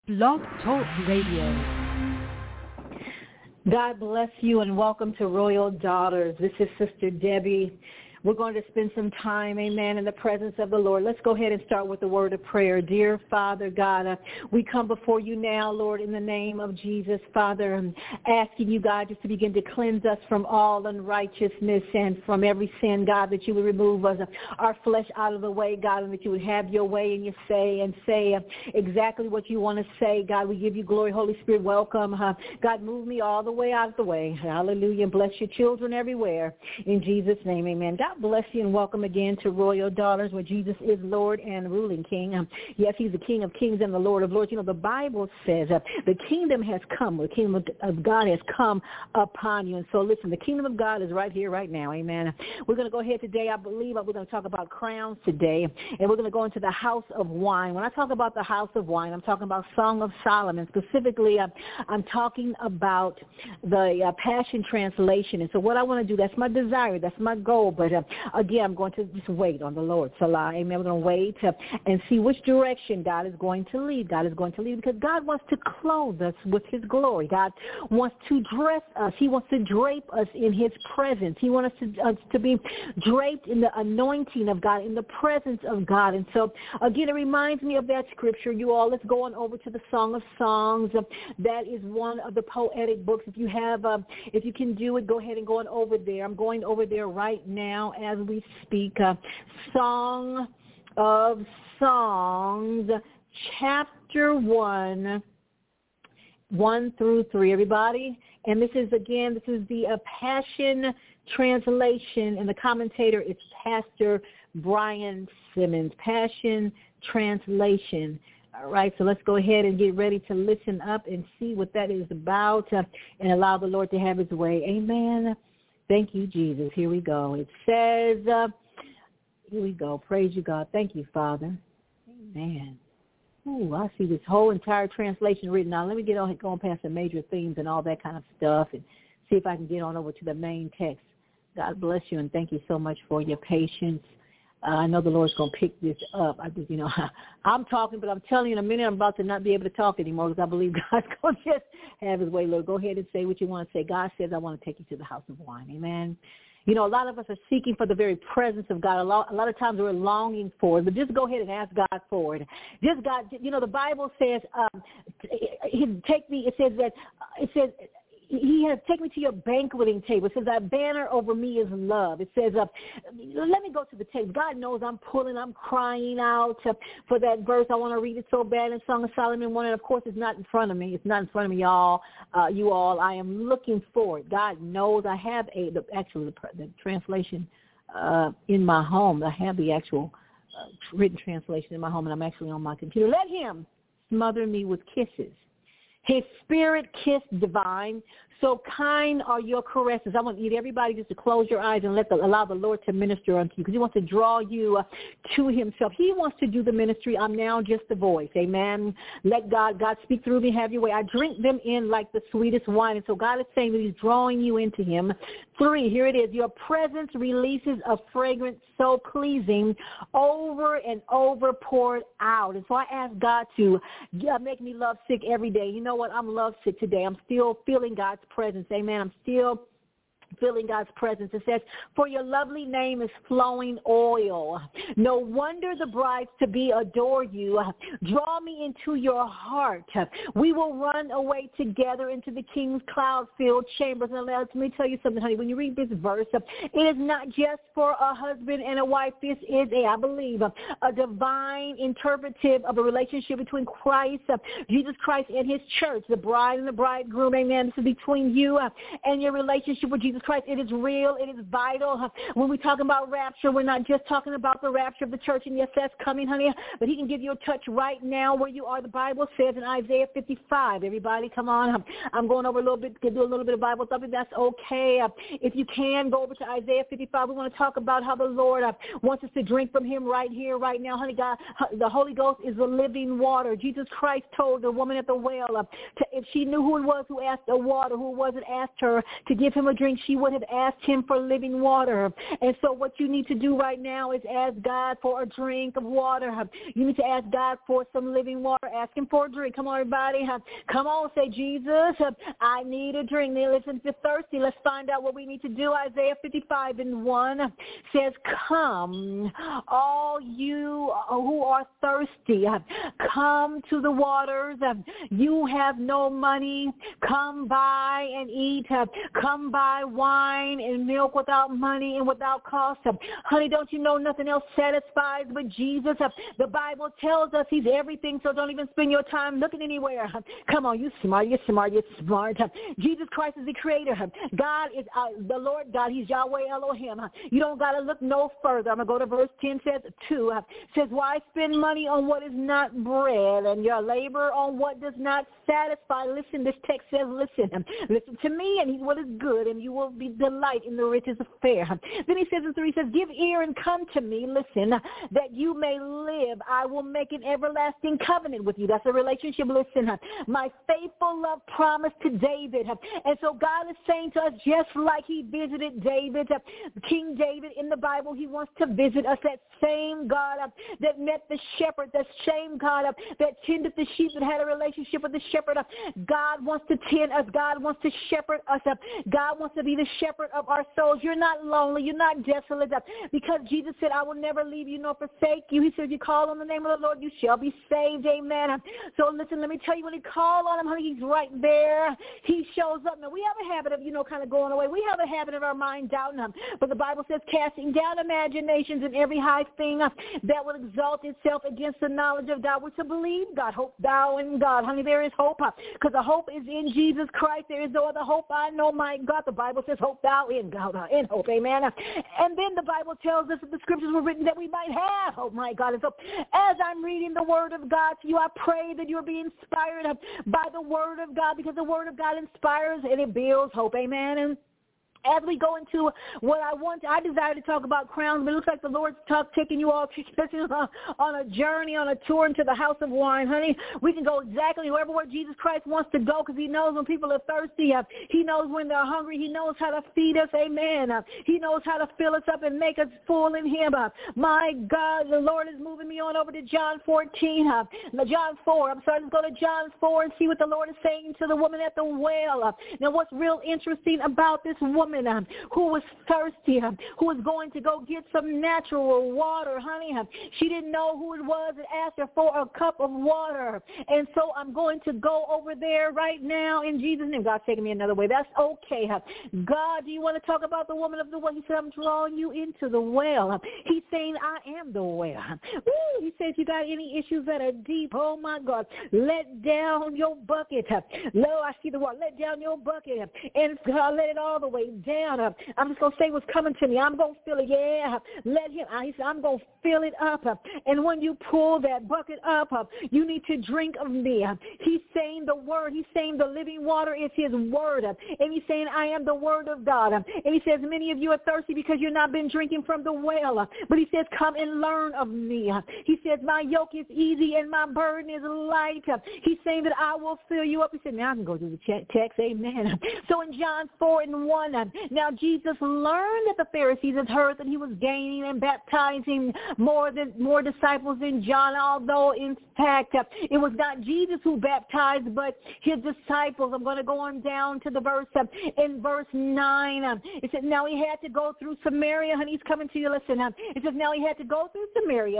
Blog Talk Radio. God bless you and welcome to Royal Daughters. This is Sister Debbie. We're going to spend some time, amen, in the presence of the Lord. Let's go ahead and start with the word of prayer. Dear Father God, we come before you now, Lord, in the name of Jesus, Father, asking you, God, just to begin to cleanse us from all unrighteousness and from every sin, God, that you would remove us, our flesh out of the way, God, and that you would have your way and you say exactly what you want to say. God, we give you glory. Holy Spirit, welcome. God, move me all the way out of the way. Hallelujah. Bless your children everywhere. In Jesus' name, amen. God bless you and welcome again to Royal Daughters, where Jesus is Lord and ruling King. Yes, he's the King of kings and the Lord of lords. You know, the Bible says the kingdom has come. The kingdom of God has come upon you. And so listen, the kingdom of God is right here, right now. Amen. We're going to go ahead today. I believe we're going to talk about crowns today, and we're going to go into the house of wine. When I talk about the house of wine, I'm talking about Song of Solomon. Specifically, I'm talking about the Passion Translation. And so what I want to do, that's my desire, that's my goal, but again, I'm going to just wait on the Lord. Salah, amen. We're going to wait and see which direction God is going to lead. God is going to lead because God wants to clothe us with his glory. God wants to dress us. He wants to drape us in his presence. He wants us to be draped in the anointing of God, in the presence of God. And so, again, it reminds me of that scripture. You all, let's go on over to the Song of Songs. That is one of the poetic books. If you have, if you can do it, go ahead and go on over there. I'm going over there right now as we speak. Song of Songs, chapter 1, 1 through 3, everybody. And this is the Passion Translation, and the commentator is Pastor Brian Simmons. Passion Translation. All right, so let's go ahead and get ready to listen up and see what that is about and allow the Lord to have his way. Amen. Thank you, Jesus. Here we go. It says, here we go. Praise you, God. Thank you, Father. Amen. Ooh, I see this whole entire translation written out. Let me go on past the major themes and all that kind of stuff and see if I can get on over to the main text. God bless you, and thank you so much for your patience. I know the Lord's going to pick this up. I'm talking, but I'm telling you in a minute I'm about to not be able to talk anymore because I believe God's going to just have his way. Lord, go ahead and say what you want to say. God says, I want to take you to the house of wine. Amen. You know, a lot of us are seeking for the very presence of God. A lot of times we're longing for it, but just go ahead and ask God for it. Just God, you know, the Bible says, it says, he has taken me to your banqueting table. It says, that banner over me is love. It says, let me go to the text. God knows I'm crying out for that verse. I want to read it so bad in Song of Solomon 1. And, of course, it's not in front of me. It's not in front of me, y'all. You all, I am looking for it. God knows I have the translation in my home. I have the actual written translation in my home, and I'm actually on my computer. Let him smother me with kisses. His spirit kiss divine, so kind are your caresses. I want you, everybody, just to close your eyes and allow the Lord to minister unto you, because he wants to draw you to himself. He wants to do the ministry. I'm now just the voice. Amen. Let God speak through me. Have your way. I drink them in like the sweetest wine. And so God is saying that he's drawing you into him. 3, here it is. Your presence releases a fragrance so pleasing, over and over poured out. And so I ask God to make me lovesick every day. You know what? I'm lovesick today. I'm still feeling God's presence. Amen. I'm still feeling God's presence. It says, for your lovely name is flowing oil. No wonder the brides to be adore you. Draw me into your heart. We will run away together into the king's cloud-filled chambers. And let me tell you something, honey. When you read this verse, it is not just for a husband and a wife. This is, I believe, a divine interpretive of a relationship between Christ, Jesus Christ, and his church, the bride and the bridegroom. Amen. This is between you and your relationship with Jesus Christ. It is real. It is vital. When we talk about rapture, we're not just talking about the rapture of the church, and yes, that's coming, honey, but he can give you a touch right now where you are. The Bible says in Isaiah 55, everybody, come on. I'm going over a little bit, to do a little bit of Bible stuff, if that's okay. If you can, go over to Isaiah 55. We want to talk about how the Lord wants us to drink from him right here, right now, honey. God, the Holy Ghost is the living water. Jesus Christ told the woman at the well to if she knew who it was who asked the water, who it was that asked her to give him a drink, she would have asked him for living water. And so what you need to do right now is ask God for a drink of water. You need to ask God for some living water. Ask him for a drink. Come on, everybody. Come on, say, Jesus, I need a drink. Now, listen, if you're thirsty, let's find out what we need to do. Isaiah 55:1 says, come, all you who are thirsty, come to the waters. You have no money. Come buy and eat. Come buy wine and milk without money and without cost. Honey, don't you know nothing else satisfies but Jesus? The Bible tells us he's everything, so don't even spend your time looking anywhere. Come on, you smart, you're smart, you're smart. Jesus Christ is the creator. God is the Lord God. He's Yahweh Elohim. You don't got to look no further. I'm going to go to verse 10, says 2. Says, why spend money on what is not bread and your labor on what does not satisfy? Listen, this text says, listen to me and what is good, and you will be delight in the riches of fare. Then he says in 3, he says, give ear and come to me, listen, that you may live. I will make an everlasting covenant with you. That's a relationship. Listen, my faithful love promise to David. And so God is saying to us, just like he visited David, King David in the Bible, he wants to visit us. That same God that met the shepherd, that same God that tended the sheep, that had a relationship with the shepherd. God wants to tend us. God wants to shepherd us. God wants to be the shepherd of our souls. You're not lonely. You're not desolate. Because Jesus said, I will never leave you nor forsake you. He said, if you call on the name of the Lord, you shall be saved. Amen. So listen, let me tell you, when you call on him, honey, he's right there. He shows up. Now, we have a habit of, kind of going away. We have a habit of our mind doubting him. But the Bible says, casting down imaginations and every high thing that would exalt itself against the knowledge of God. We're to believe God. Hope thou in God. Honey, there is hope. Because the hope is in Jesus Christ. There is no other hope I know, my God. The Bible says, hope thou in God. In hope. Amen. And then the Bible tells us that the scriptures were written that we might have hope, my God. And so as I'm reading the word of God to you, I pray that you'll be inspired by the word of God, because the word of God inspires and it builds hope. Amen. And as we go into what I desire to talk about crowns, but it looks like the Lord's taking you all on a journey, on a tour into the house of wine. Honey, we can go exactly wherever where Jesus Christ wants to go, because he knows when people are thirsty. He knows when they're hungry. He knows how to feed us. Amen. He knows how to fill us up and make us full in him. My God, the Lord is moving me on over to John 14. John 4. I'm sorry, let's go to John 4 and see what the Lord is saying to the woman at the well. Now, what's real interesting about this woman who was thirsty, who was going to go get some natural water, honey. She didn't know who it was that asked her for a cup of water. And so I'm going to go over there right now in Jesus' name. God's taking me another way. That's okay. God, do you want to talk about the woman of the well? He said, I'm drawing you into the well. He's saying, I am the well. Ooh, he said, if you got any issues that are deep, oh my God, let down your bucket. Lo, I see the water. Let down your bucket and let it all the way down. I'm just going to say what's coming to me. I'm going to fill it. Yeah. Let him. He said, I'm going to fill it up. And when you pull that bucket up, you need to drink of me. He's saying the word. He's saying the living water is his word. And he's saying, I am the word of God. And he says, many of you are thirsty because you've not been drinking from the well. But he says, come and learn of me. He says, my yoke is easy and my burden is light. He's saying that I will fill you up. He said, now I can go to the text. Amen. So in John 4:1, now Jesus learned that the Pharisees had heard that he was gaining and baptizing more disciples than John, although in fact it was not Jesus who baptized, but his disciples. I'm going to go on down to the verse in verse 9. It says, now he had to go through Samaria. Honey, he's coming to you. Listen. It says, now he had to go through Samaria.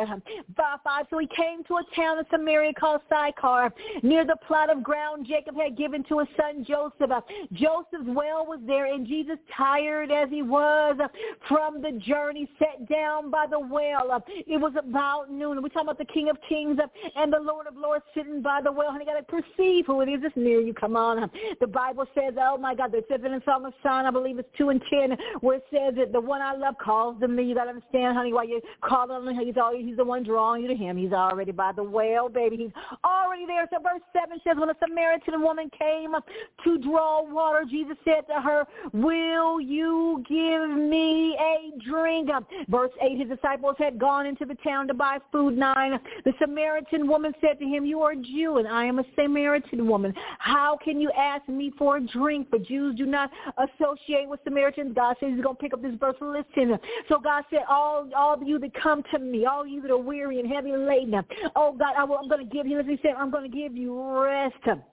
5. So he came to a town in Samaria called Sychar, near the plot of ground Jacob had given to his son Joseph. Joseph's well was there, and Jesus, tired as he was from the journey, sat down by the well. It was about noon. We're talking about the King of Kings and the Lord of Lords sitting by the well. Honey, you got to perceive who it is that's near you. Come on. The Bible says, oh my God, it says in Song of Solomon, I believe it's 2:10, where it says that the one I love calls to me. You got to understand, honey, why you call on him. He's the one drawing you to him. He's already by the well, baby. He's already there. So verse 7 says, when a Samaritan woman came to draw water, Jesus said to her, will will you give me a drink? Verse 8, his disciples had gone into the town to buy food. 9, the Samaritan woman said to him, you are a Jew, and I am a Samaritan woman. How can you ask me for a drink? For Jews do not associate with Samaritans. God says he's going to pick up this verse. Listen. So God said, all of you that come to me, all you that are weary and heavy laden, oh God, I'm going to give you, as he said, I'm going to give you rest.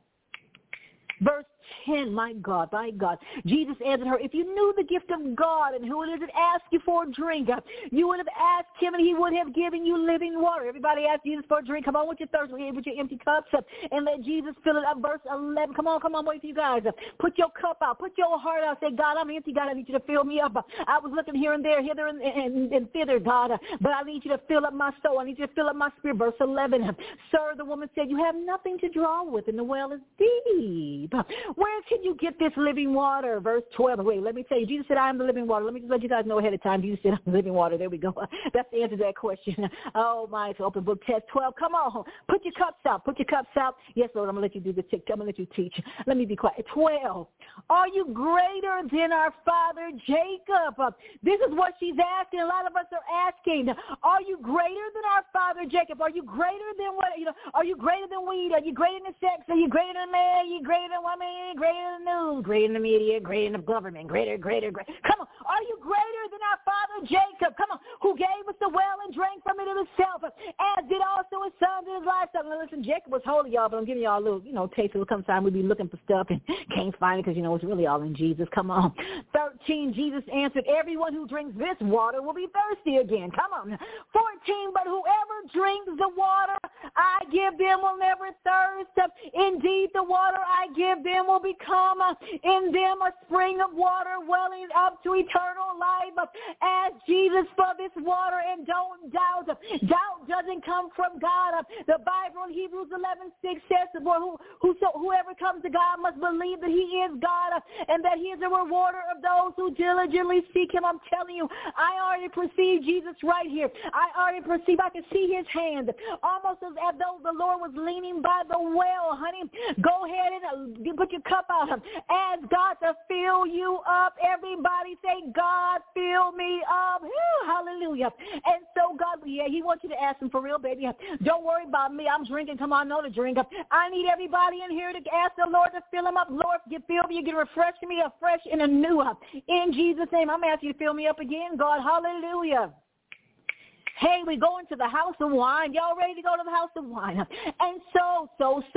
Verse 10, my God. Jesus answered her, if you knew the gift of God and who it is that asked you for a drink, you would have asked him and he would have given you living water. Everybody asked Jesus for a drink. Come on with your thirst, with your empty cups, and let Jesus fill it up. Verse 11, come on, wait for you guys. Put your cup out. Put your heart out. Say, God, I'm empty. God, I need you to fill me up. I was looking here and there, hither and thither, God, but I need you to fill up my soul. I need you to fill up my spirit. Verse 11, sir, the woman said, you have nothing to draw with, and the well is deep. Where can you get this living water? Verse 12. Wait, let me tell you. Jesus said, I am the living water. Let me just let you guys know ahead of time. Jesus said, I'm the living water. There we go. That's the answer to that question. Oh, my. It's open book test. 12. Come on. Put your cups out. Put your cups out. Yes, Lord, I'm going to let you do the tick. I'm going to let you teach. Let me be quiet. 12. Are you greater than our father Jacob? This is what she's asking. A lot of us are asking. Are you greater than our father Jacob? Are you greater than what? Are you greater than weed? Are you greater than sex? Are you greater than man? Are you greater than woman? Are you greater than news? Greater than the media? Greater than the government? Greater. Come on. Are you greater than our father Jacob? Come on. Who gave us the well and drank from it himself, as did also his sons in his lifetime. Now listen, Jacob was holy, y'all, but I'm giving y'all a little, taste. It'll come time we'll be looking for stuff and can't find it because, it's really all in Jesus. Come on. 13, Jesus answered, everyone who drinks this water will be thirsty again. Come on. 14, but whoever drinks the water I give them will never thirst. Indeed, the water I give them will become in them a spring of water welling up to eternal life. Ask Jesus for this water and don't doubt. Doubt doesn't come from God. The Bible in Hebrews 11:6 says, whoever comes to God must believe that he is God and that he is a rewarder of those who diligently seek him. I'm telling you, I already perceive Jesus right here. I can see his hand, almost as though the Lord was leaning by the well, honey. Go ahead and put your cup out. Ask God to fill you up. Everybody say, God, fill me up. Hallelujah. And so God, he wants you to ask him for real, baby. Don't worry about me. I'm drinking. Come on, I know to drink. I need everybody in here to ask the Lord to fill him up. Lord, fill me. You can refresh me afresh and anew. In Jesus' name, I'm asking you to fill me up again, God. Hallelujah. Hey, we go into the house of wine. Y'all ready to go to the house of wine? And so,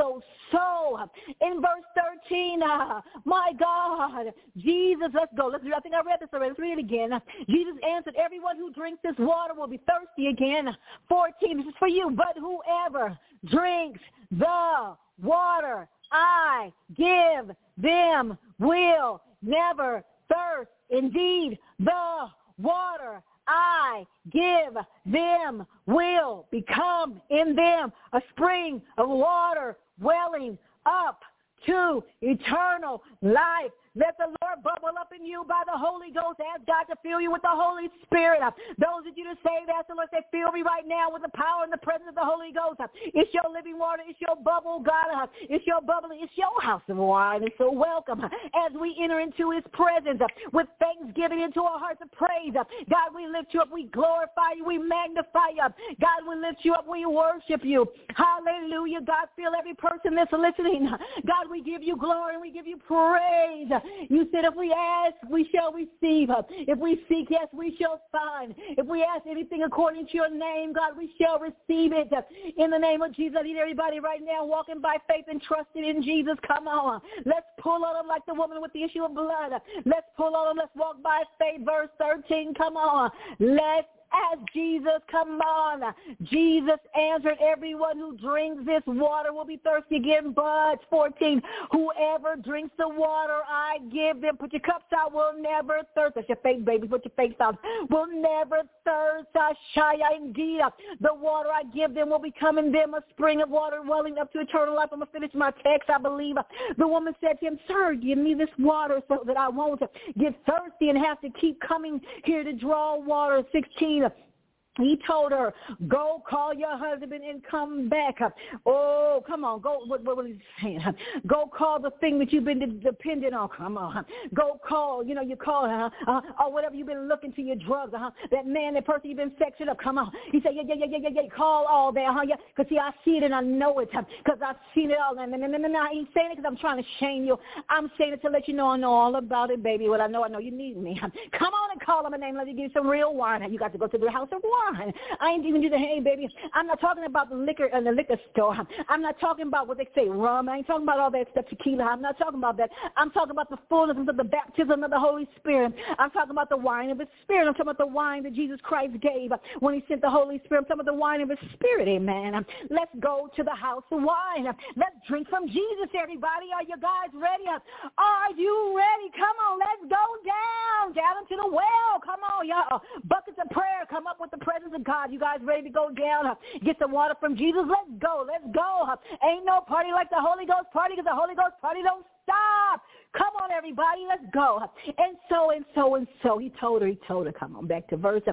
in verse 13, my God, Jesus, let's go. I think I read this already. Let's read it again. Jesus answered, everyone who drinks this water will be thirsty again. 14, this is for you. But whoever drinks the water I give them will never thirst. Indeed, the water I give them will become in them a spring of water welling up to eternal life. Let the Lord bubble up in you by the Holy Ghost. Ask God to fill you with the Holy Spirit. Those of you to say that, the Lord say, fill me right now with the power and the presence of the Holy Ghost. It's your living water. It's your bubble, God. It's your bubbling. It's your house of wine. And so welcome as we enter into his presence with thanksgiving into our hearts of praise. God, we lift you up. We glorify you. We magnify you. God, we lift you up. We worship you. Hallelujah. God, fill every person that's listening. God, we give you glory and we give you praise. You said if we ask, we shall receive. If we seek, yes, we shall find. If we ask anything according to your name, God, we shall receive it. In the name of Jesus, I need everybody right now walking by faith and trusting in Jesus. Come on. Let's pull on them like the woman with the issue of blood. Let's pull on them. Let's walk by faith. Verse 13, come on. Let's ask Jesus, come on. Jesus answered, everyone who drinks this water will be thirsty again. But 14, whoever drinks the water I give them, put your cups out, will never thirst. That's your faith, baby. Put your faith out. Will never thirst. Indeed, the water I give them will become in them a spring of water welling up to eternal life. I'm going to finish my text, I believe. The woman said to him, sir, give me this water so that I won't get thirsty and have to keep coming here to draw water. 16, He told her, go call your husband and come back. Oh, come on. Go. What was he saying? Go call the thing that you've been dependent on. Come on. Go call. You call or whatever you've been looking to, your drugs. That man, that person you've been sexing up. Come on. He said, yeah. Call all that. Yeah. Because, see, I see it and I know it. Because I've seen it all. No, I ain't saying it because I'm trying to shame you. I'm saying it to let you know I know all about it, baby. What I know you need me. Come on and call him a name. Let me give you some real wine. You got to go to the house of wine. I ain't even do the, hey, baby, I'm not talking about the liquor in the liquor store. I'm not talking about what they say, rum. I ain't talking about all that stuff, tequila. I'm not talking about that. I'm talking about the fullness of the baptism of the Holy Spirit. I'm talking about the wine of His Spirit. I'm talking about the wine that Jesus Christ gave when He sent the Holy Spirit. I'm talking about the wine of His Spirit, amen. Let's go to the house of wine. Let's drink from Jesus, everybody. Are you guys ready? Are you ready? Come on, let's go down into the well. Come on, y'all. Buckets of prayer. Come up with the presence of God. You guys ready to go down? Get some water from Jesus? Let's go. Ain't no party like the Holy Ghost party, because the Holy Ghost party don't stop. Come on, everybody, let's go. And so he told her, come on, back to verse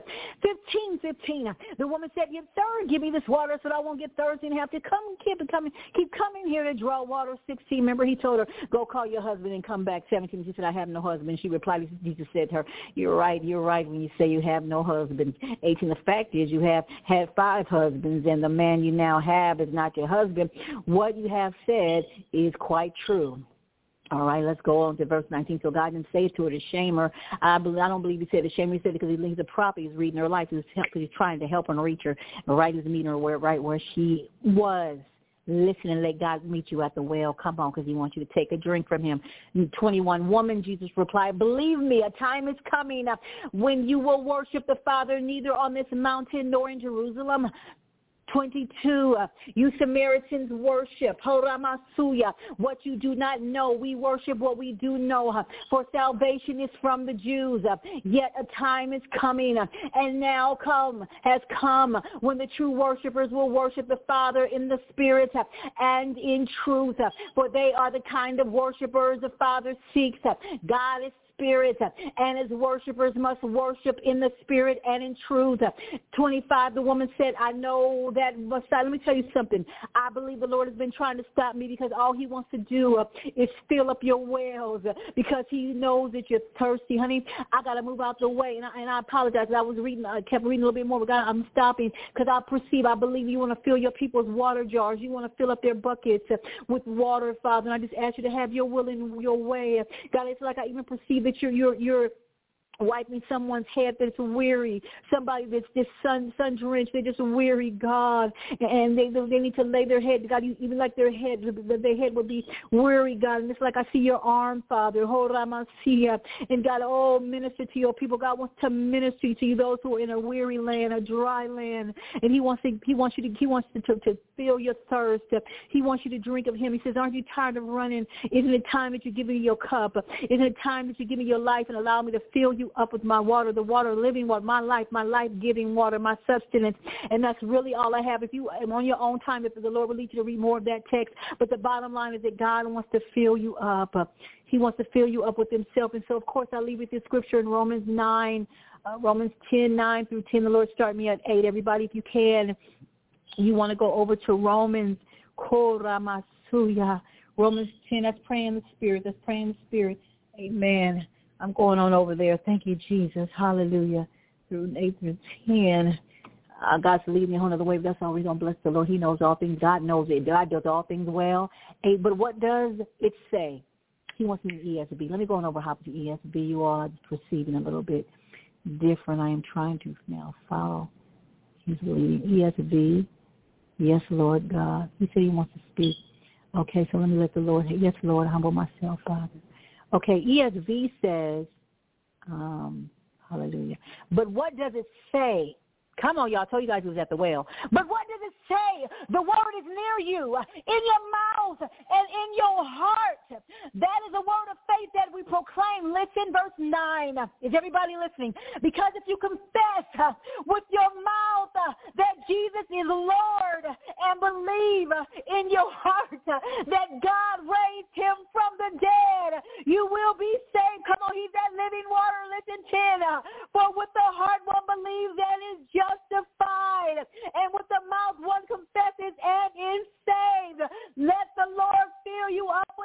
15. The woman said, sir, give me this water so that I won't get thirsty and have to keep coming here to draw water. 16, remember, he told her, go call your husband and come back. 17, she said, I have no husband. She replied, Jesus said to her, you're right when you say you have no husband. 18, the fact is you have had 5 husbands, and the man you now have is not your husband. What you have said is quite true. All right, let's go on to verse 19. So God didn't say it to her to shame her. I don't believe He said to shame her. He said it because He's a prophet. He's reading her life. He's trying to help her and reach her. Right, He's meeting her right where she was. Listen and let God meet you at the well. Come on, because He wants you to take a drink from Him. 21, woman, Jesus replied, believe me, a time is coming when you will worship the Father neither on this mountain nor in Jerusalem. 22, you Samaritans worship, Horamasuya, what you do not know. We worship what we do know, for salvation is from the Jews. Yet a time is coming, and now has come, when the true worshipers will worship the Father in the Spirit and in truth, for they are the kind of worshipers the Father seeks. God is Spirit, and His worshipers must worship in the Spirit and in truth. 25, the woman said, I know that Messiah. Let me tell you something. I believe the Lord has been trying to stop me, because all He wants to do is fill up your wells, because He knows that you're thirsty. Honey, I got to move out the way, and I apologize. I kept reading a little bit more, but God, I'm stopping, because I believe you want to fill your people's water jars. You want to fill up their buckets with water, Father, and I just ask you to have your will and your way. God, it's like I even perceive that you're wiping someone's head that's weary, somebody that's just sun-drenched, they're just weary, God, and they need to lay their head, God, even like their head would be weary, God, and it's like I see your arm, Father, and God, minister to your people. God wants to minister to you, those who are in a weary land, a dry land, and He wants to feel your thirst. He wants you to drink of Him. He says, aren't you tired of running? Isn't it time that you give me your cup? Isn't it time that you give me your life and allow me to fill you up with my water, the water, living water, my life-giving water, my sustenance? And that's really all I have. If you on your own time, if the Lord will lead you to read more of that text, but the bottom line is that God wants to fill you up. He wants to fill you up with Himself. And so, of course, I leave with this scripture in Romans 10, 9 through 10. The Lord start me at 8. Everybody, if you can, you want to go over to Romans 10. Let's pray in the Spirit. Amen. I'm going on over there. Thank you, Jesus. Hallelujah. Through 8 through 10. God's leading me another way. That's all we're going to bless the Lord. He knows all things. God knows it. God does all things well. But what does it say? He wants me to ESV. Let me go on over how to ESV. You all are perceiving a little bit different. I am trying to now follow His leading. ESV. Yes, Lord God. He said He wants to speak. Okay, so let me let the Lord. Yes, Lord, humble myself, Father. Okay, ESV says, hallelujah. But what does it say? Come on, y'all. I told you guys it was at the well. But what does it say? The word is near you, in your mouth and in your heart. That is a word of faith that we proclaim. Listen, verse 9. Is everybody listening? Because if you confess with your mouth that Jesus is Lord and believe in your heart that God raised Him from the dead, you will be saved. Come on, He's that living water. Listen, 10. For with the heart one believes and is justified,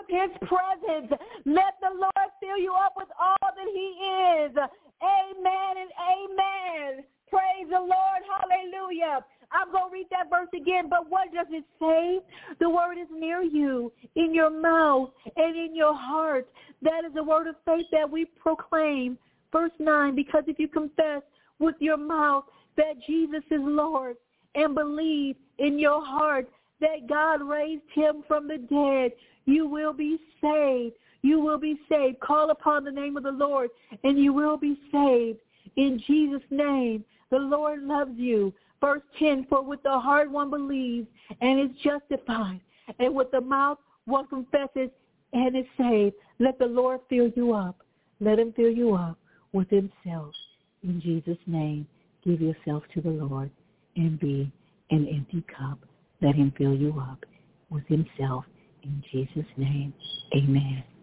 his presence. Let the Lord fill you up with all that he is. Amen and amen. Praise the Lord. Hallelujah. I'm going to read that verse again, but what does it say? The word is near you, in your mouth and in your heart. That is the word of faith that we proclaim. Verse 9, because if you confess with your mouth that Jesus is Lord and believe in your heart that God raised him from the dead, you will be saved. You will be saved. Call upon the name of the Lord and you will be saved. In Jesus' name, the Lord loves you. Verse 10, for with the heart one believes and is justified, and with the mouth one confesses and is saved. Let the Lord fill you up. Let him fill you up with himself. In Jesus' name, give yourself to the Lord and be an empty cup. Let him fill you up with himself. In Jesus' name, amen.